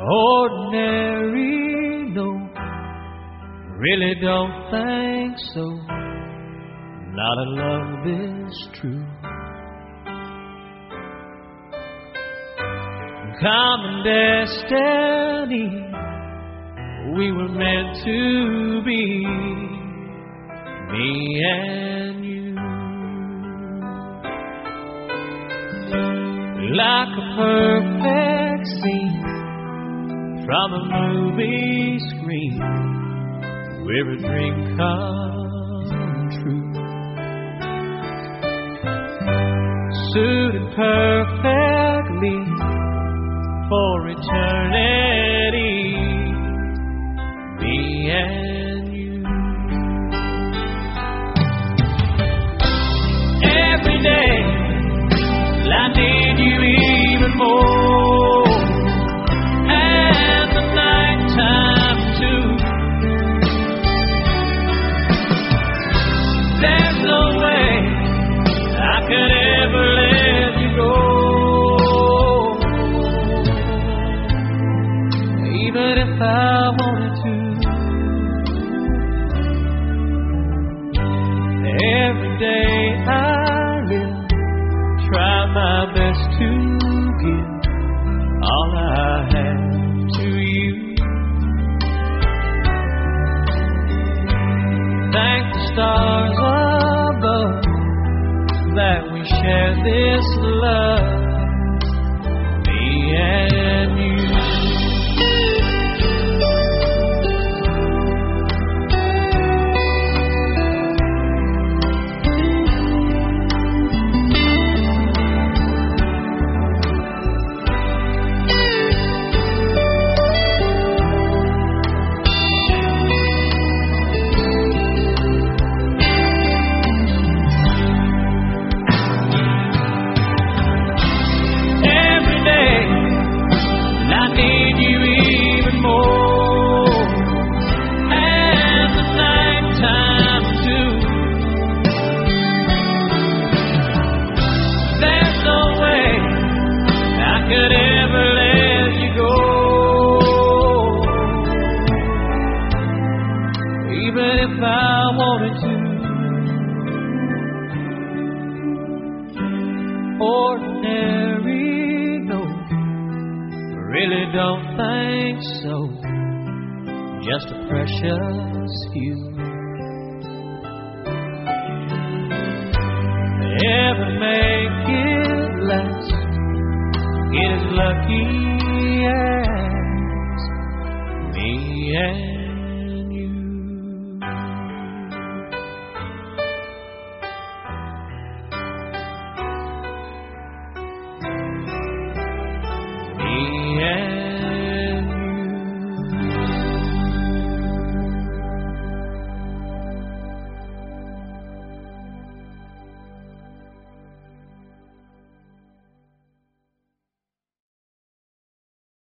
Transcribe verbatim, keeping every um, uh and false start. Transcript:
Ordinary, no, really don't think so. Not a love this true. Common destiny, we were meant to be, me and you. Like a perfect scene from a movie screen, where a dream come true. Suited perfectly for eternity, me and you. Every day I need you even more, and the nighttime too. There's no way I could ever let you go, even if I wanted to. Every day I live, try my best to give all I have to you. Thank the stars above that we share this love, me and you. Even if I wanted to. Ordinary, no, really don't think so. Just a precious few. Ever make it last, get as lucky as me and